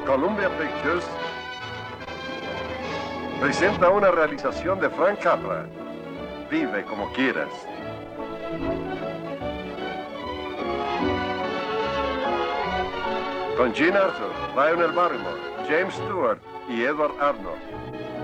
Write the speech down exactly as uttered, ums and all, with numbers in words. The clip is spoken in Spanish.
Columbia Pictures presenta una realización de Frank Capra. Vive como quieras. Con Jean Arthur, Lionel Barrymore, James Stewart y Edward Arnold.